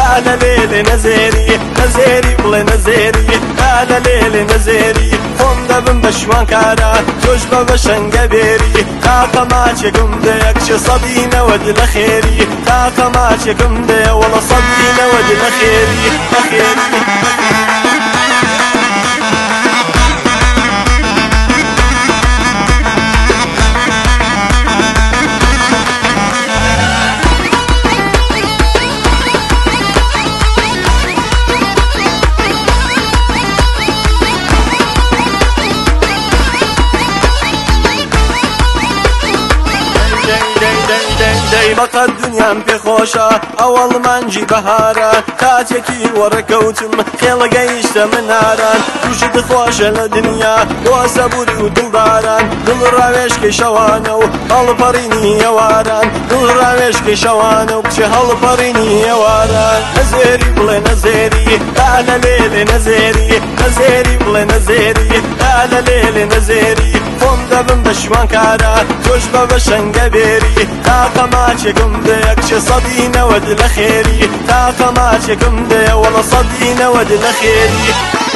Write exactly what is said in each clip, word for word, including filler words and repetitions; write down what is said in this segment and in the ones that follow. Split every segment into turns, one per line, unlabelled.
على ليل نزيري نزيري بڵێ نزيري على ليل نزيري خۆم دەبم بە شوانکارە تۆش بە بە شەنگە بێری تاقە ماچێکم دەیە کچە سەدی نەوەد لە خێری تاقە ماچێکم دەیە وەڵە سەدی نەوەد لە خێری لە خێری بەقەت دنیام پێخۆشە ئەوەڵ مانجی بەهارە کاتێکی وەڕەکەوتم خێڵەگەیشتە مناران تووشت خۆشە لە دنیا بۆ سەبووری و دڵداران دڵ ڕاوێشکەی شەوانە و هەڵپەڕینی ئێواران دڵ ڕاوێشکەی شەوانە و کچێ هەڵپەڕینی ئێواران نەزێری بڵێ نەزێری تا لە لێلێ نەزێری نەزێری بڵێ نەزێری تا لە لێلێ نەزێری خۆم دەبم بە شوانکارە تۆش بە بە شەنگە بێری تاقە ماچێکم دەیە کچێ سەدی نەوەد لە خێری تاقە ماچێکم دەیە وەڵە سەدی نەوەد لە خێری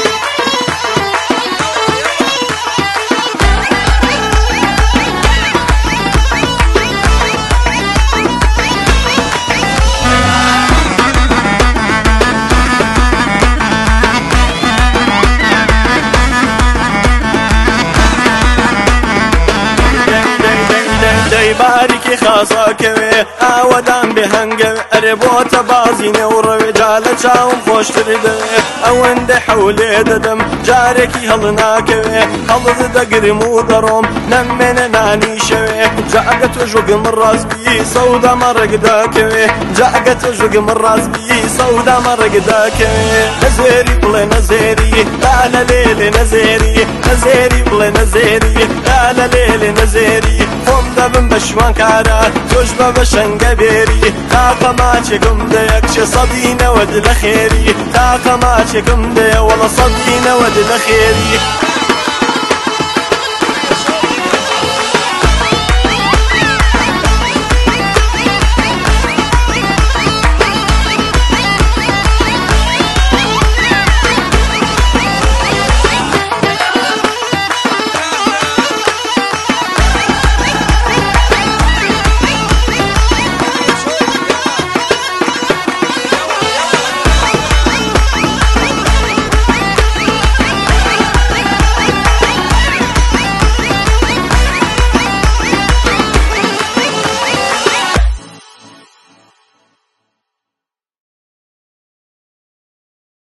باریکی خاساکەوێ ئاوەدان بێ هەنگەوێ ئەرێ بۆتە بازینە و ڕەوێ جا لە چاوم خۆشتر دەوێ ئەوەندە حەولێ دەدەم جارێکی هەڵ ناکەوێ هەڵت دەگرم و دەڕۆم نەمێنە نانی شەوێ جا ئەگە تۆ ژوگم ڕازبی سەودامە ڕێگداکەوێ جا ئەگە تۆ ژوگم ڕازبی سەودامە ڕێگداکەوێ نەزێری بڵێ نەزێری تا لە لێلێ نەزێری نەزێری بڵێ نەزێری تا لە لێلێ نەزێری خۆم دەبم بە شوانکارە تۆش بە بە شەنگە بێری تاقە ماچێکم دەیە کچێ سەدی نەوەد لە خێری تاقە ماچێکم دەیە وەڵە سەدی نەوەد لە خێری